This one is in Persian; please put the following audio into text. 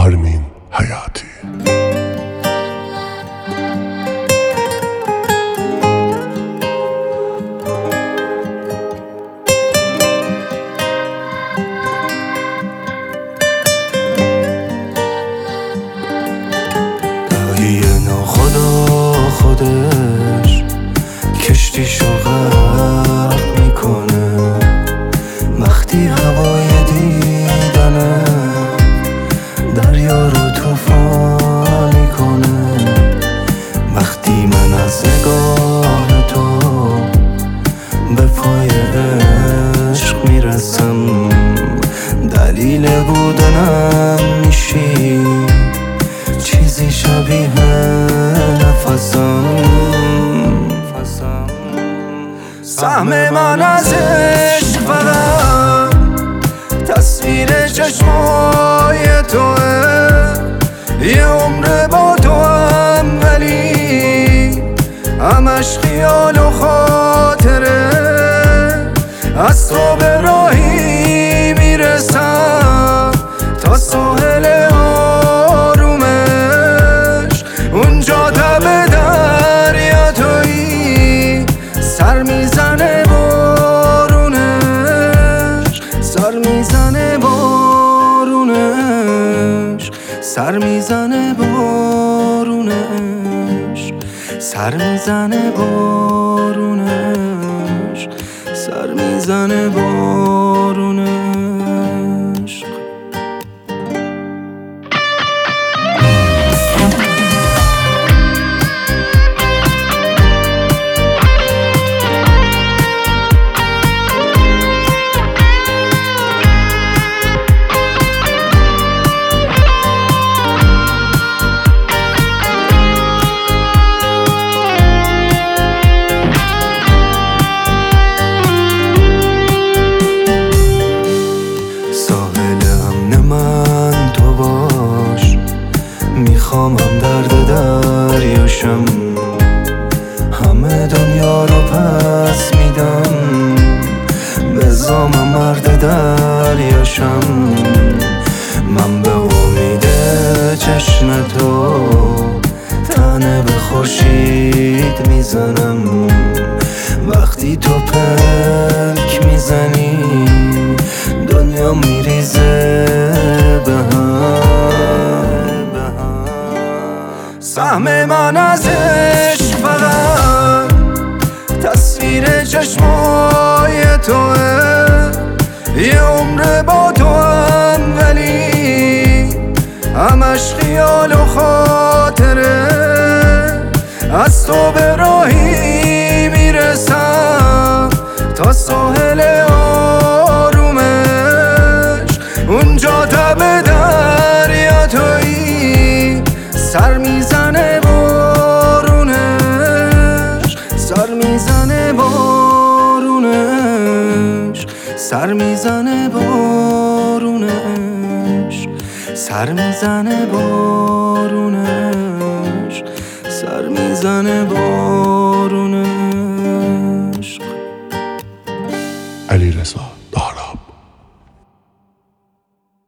آرمین حیاتی. گاهی ناخدا خودش کشتیشو غرق میکنه، وقتی هوای دیدنه دریا رو طوفان میکنه. وقتی من از نگاه تو به پای عشق میرسم، دلیل بودنم میشی، چیزی شبیه نفسم. سهم من از عشق فقط تصویر چشمای توه، یه عمر با تو هم ولی همش خیال و خاطره. از تو به راهی میرسم تا ساحل آرومش، اونجا تب دریا تویی، سر میزنه بارونش، سر میزنه بارونش، سر میزنه بارونش، سر میزنه بارونش، سر میزنه بارونش. میخوامم درد دریاشم، همه دنیا رو پس میدم، بزامم مرد دریاشم. من به امید چشم تو تنه به خورشید میزنم، وقتی تو پلک میزنی دنیا میریزه به هم. سهم من از عشق فقط تصویر چشمای توه، یه عمر با تو هم ولی همش خیال و خاطره. از تو به راهی میرسم تا ساحل آرومش، اونجا تب دریا تویی، سر میزنه بارونش، سر میزنه بارونش، سر میزنه بارونش، سر میزنه بارونش، سر میزنه بارونش.